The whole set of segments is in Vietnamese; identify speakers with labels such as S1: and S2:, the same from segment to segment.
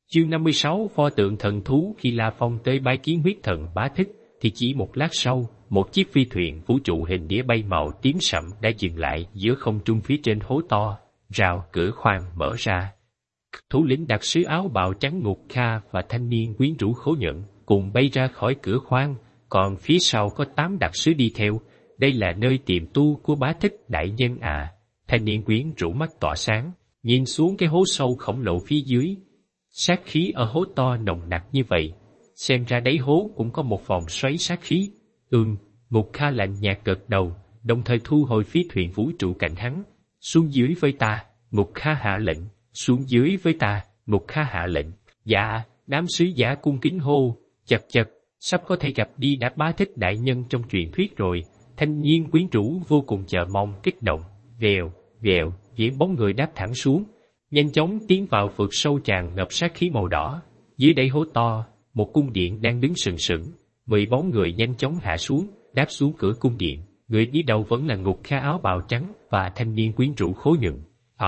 S1: Chương 56 Pho tượng thần thú. Khi La Phong tới bái kiến huyết thần Bá Thích, thì chỉ một lát sau, một chiếc phi thuyền vũ trụ hình đĩa bay màu tím sẫm đã dừng lại giữa không trung phía trên hố to, rào cửa khoang mở ra. Thủ lĩnh đặc sứ áo bào trắng Ngục Kha và thanh niên quyến rũ Khố Nhận cùng bay ra khỏi cửa khoang, còn phía sau có 8 đặc sứ đi theo. Đây là nơi tiềm tu của Bá Thích đại nhân à? Thanh niên quyến rũ mắt tỏa sáng, nhìn xuống cái hố sâu khổng lồ phía dưới. Sát khí ở hố to nồng nặc như vậy, xem ra đáy hố cũng có một vòng xoáy sát khí. Ngục Kha lạnh nhạt gật đầu, đồng thời thu hồi phi thuyền vũ trụ cạnh hắn. Xuống dưới với ta, Ngục Kha hạ lệnh. Xuống dưới với ta, Ngục Kha hạ lệnh. Dạ, đám sứ giả cung kính hô. Chật, sắp có thể gặp đi đã Bá Thích đại nhân trong truyền thuyết rồi. Thanh niên quyến rũ vô cùng chờ mong, kích động. Vèo, những bóng người đáp thẳng xuống, nhanh chóng tiến vào vực sâu tràn ngập sát khí màu đỏ. Dưới đáy hố to, một cung điện đang đứng sừng sững. 10 bóng người nhanh chóng hạ xuống, đáp xuống cửa cung điện. Người đi đầu vẫn là Ngục Kha áo bào trắng và thanh niên quyến rũ Khố Nhận.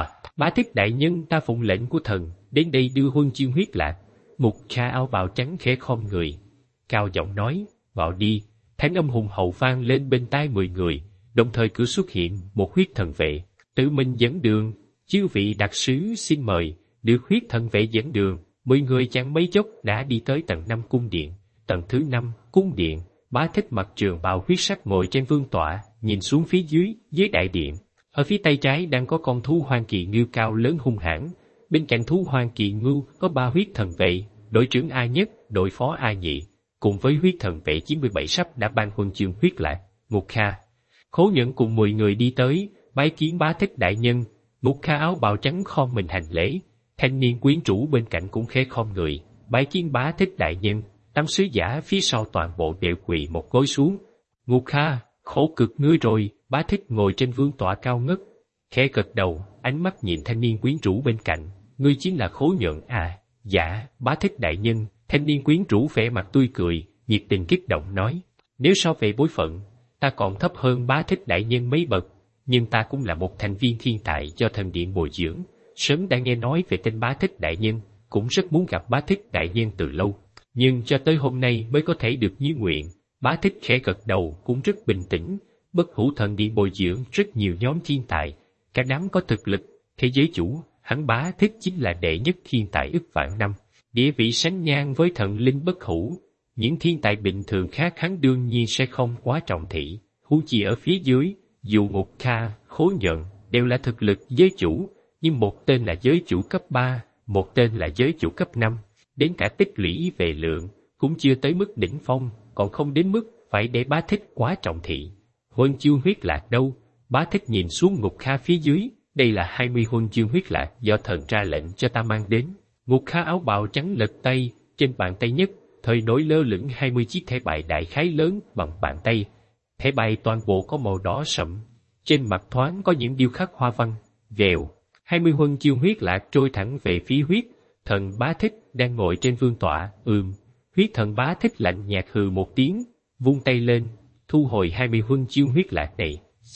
S1: Bá Thích đại nhân, ta phụng lệnh của thần, đến đây đưa huân chương huyết lạc. Ngục Kha áo bào trắng khẽ khom người, cao giọng nói, vào đi. Thanh âm hùng hậu vang lên bên tai 10 người, đồng thời cửa xuất hiện một huyết thần vệ, tự mình dẫn đường. Chư vị đặc sứ xin mời. Được huyết thần vệ dẫn đường, 10 người chẳng mấy chốc đã đi tới tầng 5 cung điện. Tầng thứ 5, cung điện. Bá Thích mặc trường bào huyết sắc ngồi trên vương tọa, nhìn xuống phía dưới đại điện. Ở phía tay trái đang có con thú hoang kỳ ngưu cao lớn hung hãn. Bên cạnh thú hoang kỳ ngưu có 3 huyết thần vệ, đội trưởng A Nhất, đội phó A Nhị, cùng với huyết thần vệ 97 sắp đã ban huân chương huyết lạc. Ngục Kha, Khố Nhận cùng 10 người đi tới, bái kiến Bá Thích đại nhân. Ngục Kha áo bào trắng khom mình hành lễ, thanh niên quyến rũ bên cạnh cũng khẽ khom người, bái kiến Bá Thích đại nhân. 8 sứ giả phía sau toàn bộ đều quỳ một gối xuống. Ngục Kha, khổ cực ngươi rồi. Bá Thích ngồi trên vương tọa cao ngất, khẽ gật đầu, ánh mắt nhìn thanh niên quyến rũ bên cạnh. Ngươi chính là Khố Nhận à? Dạ, Bá Thích đại nhân. Thanh niên quyến rũ vẻ mặt tươi cười, nhiệt tình kích động nói. Nếu so về bối phận, ta còn thấp hơn Bá Thích đại nhân mấy bậc, nhưng ta cũng là một thành viên thiên tài do thần điện bồi dưỡng. Sớm đã nghe nói về tên Bá Thích đại nhân, cũng rất muốn gặp Bá Thích đại nhân từ lâu, nhưng cho tới hôm nay mới có thể được như nguyện. Bá Thích khẽ gật đầu, cũng rất bình tĩnh. Bất hủ thần điện bồi dưỡng rất nhiều nhóm thiên tài, cả đám có thực lực. Thế giới chủ, hắn Bá Thích chính là đệ nhất thiên tài ức vạn năm, địa vị sánh ngang với thần linh bất hủ. Những thiên tài bình thường khác hắn đương nhiên sẽ không quá trọng thị, huống chi ở phía dưới. Dù Ngục Kha, Khố Nhận đều là thực lực giới chủ, nhưng một tên là giới chủ cấp 3, một tên là giới chủ cấp 5, đến cả tích lũy về lượng cũng chưa tới mức đỉnh phong, còn không đến mức phải để Bá Thích quá trọng thị. Huân chương huyết lạc đâu? Bá Thích nhìn xuống Ngục Kha phía dưới. Đây là 20 huân chương huyết lạc do thần ra lệnh cho ta mang đến. Ngục Kha áo bào trắng lật tay, trên bàn tay nhất thời nổi lơ lửng 20 chiếc thẻ bài đại khái lớn bằng bàn tay. Thẻ bài toàn bộ có màu đỏ sẫm, trên mặt thoáng có những điêu khắc hoa văn. Vèo, 20 huân chương huyết lạc trôi thẳng về phía huyết thần Bá Thích đang ngồi trên vương tọa. Huyết thần Bá Thích lạnh nhạt hừ một tiếng, vung tay lên, thu hồi 20 huân chương huyết lạc này.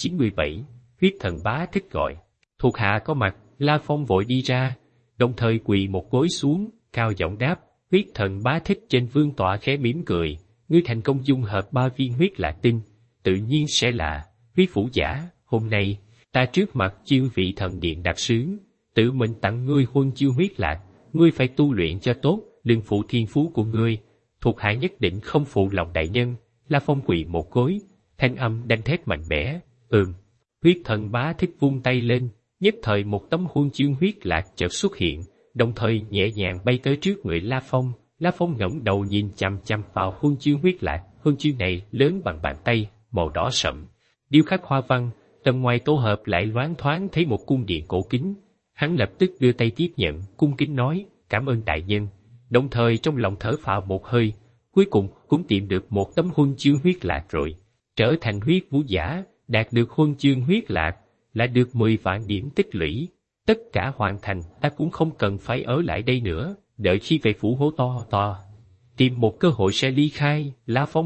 S1: 97, huyết thần Bá Thích gọi. Thuộc hạ có mặt. La Phong vội đi ra, đồng thời quỳ một gối xuống, cao giọng đáp. Huyết thần Bá Thích trên vương tọa khẽ mỉm cười. Ngươi thành công dung hợp 3 viên huyết lạc tinh, tự nhiên sẽ là huyết vũ giả. Hôm nay, ta trước mặt chư vị thần điện đặc sứ, tự mình tặng ngươi huân chương huyết lạc. Ngươi phải tu luyện cho tốt, đừng phụ thiên phú của ngươi. Thuộc hạ nhất định không phụ lòng đại nhân. La Phong quỳ một gối, thanh âm đanh thép mạnh mẽ. Huyết thần Bá Thích vung tay lên, nhất thời một tấm huân chương huyết lạc chợt xuất hiện, đồng thời nhẹ nhàng bay tới trước người La Phong. La Phong ngẩng đầu nhìn chằm chằm vào huân chương huyết lạc. Huân chương này lớn bằng bàn tay, màu đỏ sậm, điêu khắc hoa văn, tầng ngoài tổ hợp lại loáng thoáng thấy một cung điện cổ kính. Hắn lập tức đưa tay tiếp nhận, cung kính nói, cảm ơn đại nhân, đồng thời trong lòng thở phào một hơi. Cuối cùng cũng tìm được một tấm huân chương huyết lạc rồi. Trở thành huyết vũ giả, đạt được huân chương huyết lạc là được 10 vạn điểm tích lũy. Tất cả hoàn thành, ta cũng không cần phải ở lại đây nữa, đợi khi về phủ hố to tìm một cơ hội sẽ ly khai. La Phong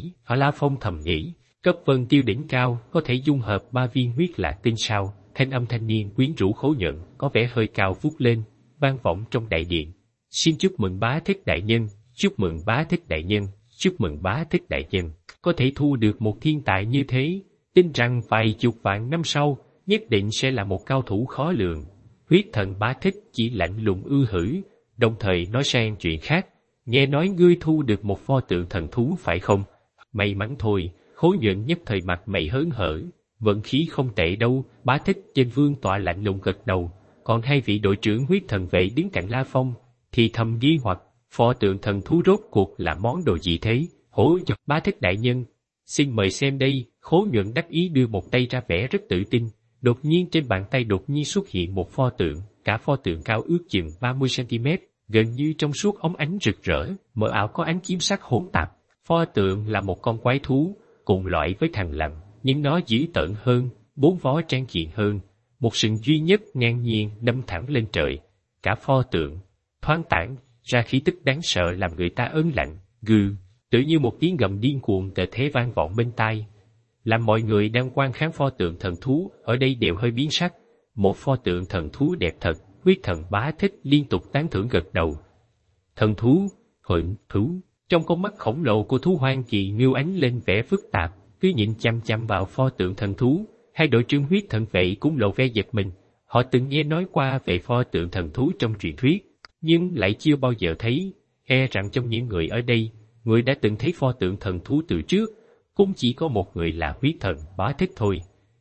S1: thầm nghĩ, cấp vân tiêu đỉnh cao có thể dung hợp 3 viên huyết lạc tinh sao? Thanh âm thanh niên quyến rũ Khố Nhận có vẻ hơi cao vút lên, vang vọng trong đại điện. Xin chúc mừng bá thích đại nhân, chúc mừng bá thích đại nhân, chúc mừng bá thích đại nhân. Có thể thu được một thiên tài như thế, tin rằng vài chục vạn năm sau, nhất định sẽ là một cao thủ khó lường. Huyết thần bá thích chỉ lạnh lùng ư hử, đồng thời nói sang chuyện khác. Nghe nói ngươi thu được một pho tượng thần thú phải không? May mắn thôi, Khối Nhuận nhất thời mặt mày hớn hở. Vận khí không tệ đâu, bá thích trên vương tọa lạnh lùng gật đầu. Còn hai vị đội trưởng huyết thần vệ đứng cạnh La Phong, thì thầm nghi hoặc, pho tượng thần thú rốt cuộc là món đồ gì thế? Hổ chọc bá thích đại nhân. Xin mời xem đây, Khối Nhuận đắc ý đưa một tay ra vẻ rất tự tin. Đột nhiên trên bàn tay đột nhiên xuất hiện một pho tượng, cả pho tượng cao ước chừng 30cm, gần như trong suốt óng ánh rực rỡ, mờ ảo có ánh kiếm sắc hỗn tạp. Pho tượng là một con quái thú, cùng loại với thằn lằn, nhưng nó dữ tợn hơn, bốn vó trang diện hơn, một sừng duy nhất ngang nhiên đâm thẳng lên trời. Cả pho tượng thoáng tản ra khí tức đáng sợ làm người ta ớn lạnh, gừ, tự như một tiếng gầm điên cuồng tệ thế vang vọng bên tai, làm mọi người đang quan khán pho tượng thần thú ở đây đều hơi biến sắc. Một pho tượng thần thú đẹp thật, huyết thần bá thích liên tục tán thưởng gật đầu. Thần thú, hận thú. Trong con mắt khổng lồ của thú hoang Kỳ Ngưu ánh lên vẻ phức tạp, cứ nhìn chăm chăm vào pho tượng thần thú. Hai đội trưởng huyết thần vệ cũng lộ vẻ giật mình. Họ từng nghe nói qua về pho tượng thần thú trong truyền thuyết, nhưng lại chưa bao giờ thấy. E rằng trong những người ở đây, người đã từng thấy pho tượng thần thú từ trước, cũng chỉ có một người là huyết thần bá thích thôi.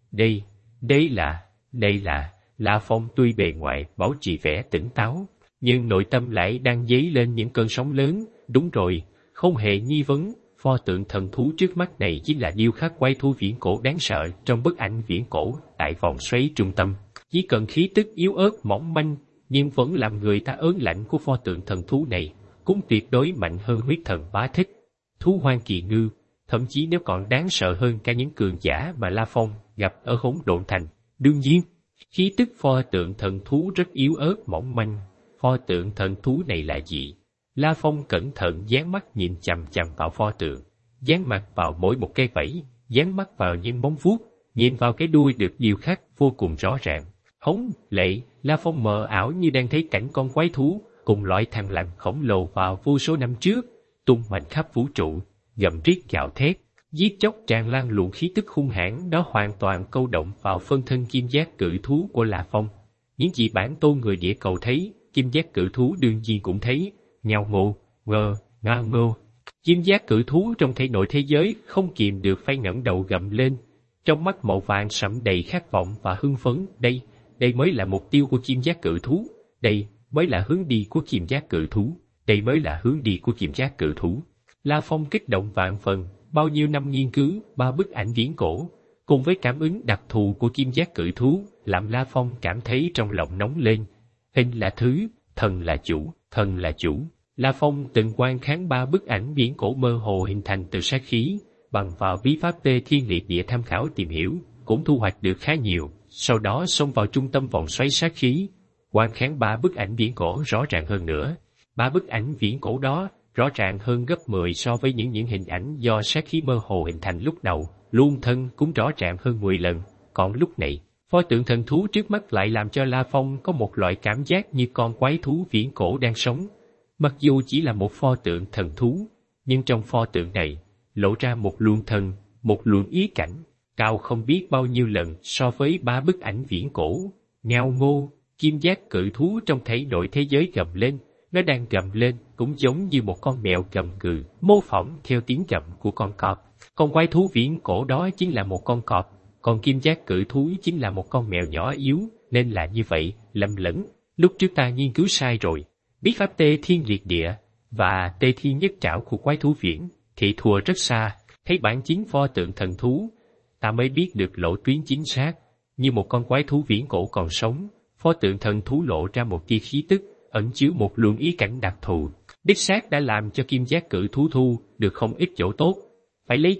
S1: Đây là, La Phong tuy bề ngoài bảo trì vẻ tỉnh táo, nhưng nội tâm lại đang dấy lên những cơn sóng lớn. Đúng rồi, không hề nghi vấn, pho tượng thần thú trước mắt này chính là điêu khắc quái thú viễn cổ đáng sợ trong bức ảnh viễn cổ tại vòng xoáy trung tâm. Chỉ cần khí tức yếu ớt mỏng manh, nhưng vẫn làm người ta ớn lạnh của pho tượng thần thú này, cũng tuyệt đối mạnh hơn huyết thần bá thích. Thú hoang Kỳ Ngưu, thậm chí nếu còn đáng sợ hơn cả những cường giả mà La Phong gặp ở Hỗn Độn Thành. Đương nhiên, khí tức pho tượng thần thú rất yếu ớt mỏng manh. Pho tượng thần thú này là gì? La Phong cẩn thận dán mắt nhìn chằm chằm vào pho tượng, dán mặt vào mỗi một cây vẫy, dán mắt vào những móng vuốt, nhìn vào cái đuôi được điêu khắc vô cùng rõ ràng. Hống lệ, La Phong mờ ảo như đang thấy cảnh con quái thú cùng loại thằn lằn khổng lồ vào vô số năm trước, tung mạnh khắp vũ trụ, gầm rít gào thét, giết chóc tràn lan luồng khí tức hung hãn đó hoàn toàn câu động vào phân thân kim giác cự thú của La Phong. Những gì bản tôn người địa cầu thấy, kim giác cự thú đương nhiên cũng thấy. Nhào ngộ, ngô. Kim giác cự thú trong thể nội thế giới không kìm được phải ngẩng đầu gầm lên, trong mắt màu vàng sẫm đầy khát vọng và hưng phấn. Đây mới là mục tiêu của kim giác cự thú, đây mới là hướng đi của kim giác cự thú, đây mới là hướng đi của kim giác cự thú. La Phong kích động vạn phần, bao nhiêu năm nghiên cứu 3 bức ảnh viễn cổ, cùng với cảm ứng đặc thù của kim giác cự thú, làm La Phong cảm thấy trong lòng nóng lên. Hình là thứ, thần là chủ, thần là chủ. La Phong từng quan khán 3 bức ảnh viễn cổ mơ hồ hình thành từ sát khí, bằng vào bí pháp Tê Thiên Liệt Địa tham khảo tìm hiểu, cũng thu hoạch được khá nhiều. Sau đó xông vào trung tâm vòng xoáy sát khí, quan khán 3 bức ảnh viễn cổ rõ ràng hơn nữa. 3 bức ảnh viễn cổ đó rõ ràng hơn gấp 10 so với những hình ảnh do sát khí mơ hồ hình thành lúc đầu, luôn thân cũng rõ ràng hơn 10 lần. Còn lúc này, pho tượng thần thú trước mắt lại làm cho La Phong có một loại cảm giác như con quái thú viễn cổ đang sống. Mặc dù chỉ là một pho tượng thần thú, nhưng trong pho tượng này lộ ra một luồng thần, một luồng ý cảnh, cao không biết bao nhiêu lần so với 3 bức ảnh viễn cổ. Ngao ngô, kim giác cự thú trong thể nội thế giới gầm lên, nó đang gầm lên cũng giống như một con mèo gầm gừ, mô phỏng theo tiếng gầm của con cọp. Con quái thú viễn cổ đó chính là một con cọp, còn kim giác cự thú chính là một con mèo nhỏ yếu, nên là như vậy, lầm lẫn. Lúc trước ta nghiên cứu sai rồi. Bí pháp Tê Thiên Liệt Địa và Tê Thiên Nhất Trảo của quái thú viễn thì thua rất xa. Thấy bản chính pho tượng thần thú, ta mới biết được lộ tuyến chính xác. Như một con quái thú viễn cổ còn sống, pho tượng thần thú lộ ra một tia khí tức, ẩn chứa một luồng ý cảnh đặc thù. Đích xác đã làm cho kim giác cự thú thu được không ít chỗ tốt. Phải lấy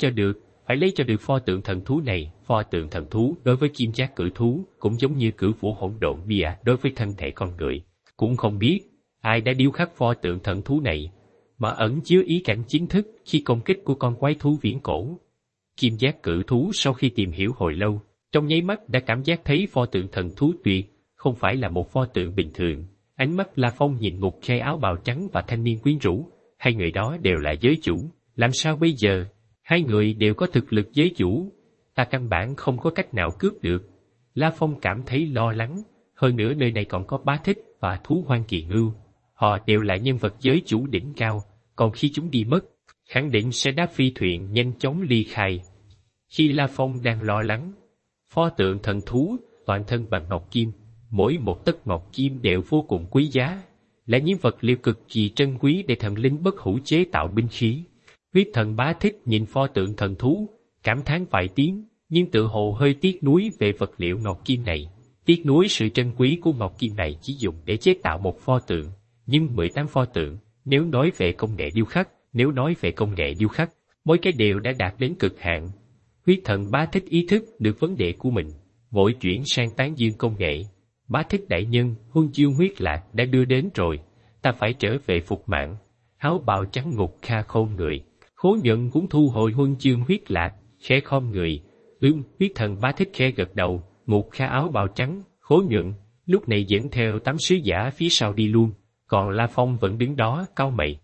S1: cho được pho tượng thần thú này. Pho tượng thần thú đối với kim giác cự thú cũng giống như cửu vũ hỗn độn bia đối với thân thể con người. Cũng không biết ai đã điêu khắc pho tượng thần thú này, mà ẩn chứa ý cảnh chính thức khi công kích của con quái thú viễn cổ. Kim giác cự thú sau khi tìm hiểu hồi lâu, trong nháy mắt đã cảm giác thấy pho tượng thần thú tuyệt không phải là một pho tượng bình thường. Ánh mắt La Phong nhìn Ngục Khai áo bào trắng và thanh niên quyến rũ, hai người đó đều là giới chủ, làm sao bây giờ? Hai người đều có thực lực giới chủ, ta căn bản không có cách nào cướp được. La Phong cảm thấy lo lắng, hơn nữa nơi này còn có Bá Thích và Thú Hoang Kỳ Ngưu. Họ đều là nhân vật giới chủ đỉnh cao, còn khi chúng đi mất, khẳng định sẽ đáp phi thuyền nhanh chóng ly khai. Khi La Phong đang lo lắng, pho tượng thần thú toàn thân bằng ngọc kim, mỗi một tấc ngọc kim đều vô cùng quý giá, là những vật liệu cực kỳ trân quý để thần linh bất hủ chế tạo binh khí. Huyết thần Bá Thích nhìn pho tượng thần thú, cảm thán vài tiếng, nhưng tự hồ hơi tiếc nuối về vật liệu ngọc kim này. Tiếc nuối sự trân quý của ngọc kim này chỉ dùng để chế tạo một pho tượng, nhưng 18 pho tượng, nếu nói về công nghệ điêu khắc, mỗi cái đều đã đạt đến cực hạn. Huyết thần Bá Thích ý thức được vấn đề của mình, vội chuyển sang tán dương công nghệ. Bá Thích đại nhân, huân chương huyết lạc đã đưa đến rồi, ta phải trở về phục mạng. Áo bào trắng Ngục Kha khom người, Khố Nhuận cũng thu hồi huân chương huyết lạc, khẽ khom người. Huyết thần Bá Thích khẽ gật đầu. Ngục Kha áo bào trắng, Khố Nhuận lúc này dẫn theo 8 sứ giả phía sau đi luôn, còn La Phong vẫn đứng đó cau mày.